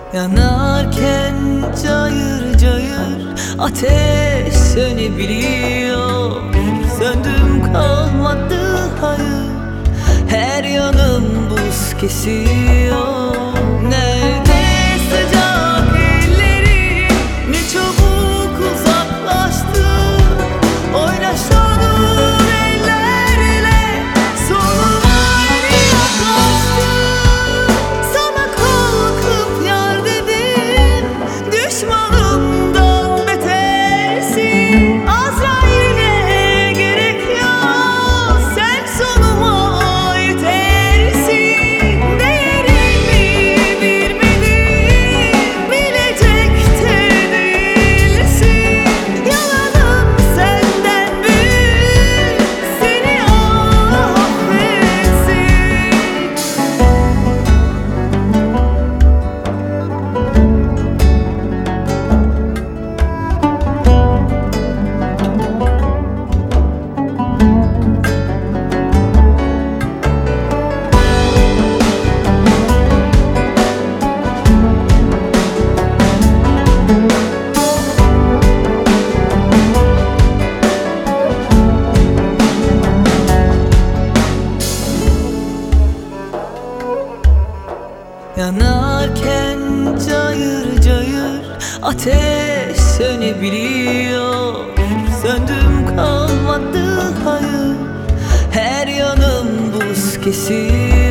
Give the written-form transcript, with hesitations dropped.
Yanarken cayır cayır ateş sönebiliyor. Söndüm kalmadı hayır, her yanım buz kesiyor. Nerede sıcak ellerin, ne çabuk uzaklaştı. Oynaşanır ellerle sonuma yaklaştı. Sana kalkıp yar dedim, düşmanımdan betersin. Azrail'e gerek yok, sen sonuma yetersin. Değerimi bilmedin, bilecek de değilsin. Yalanım senden büyük, seni Allah affetsin. Yanarken cayır cayır ateş sönebiliyor. Söndüm kalmadı hayır, her yanım buz kesiyor.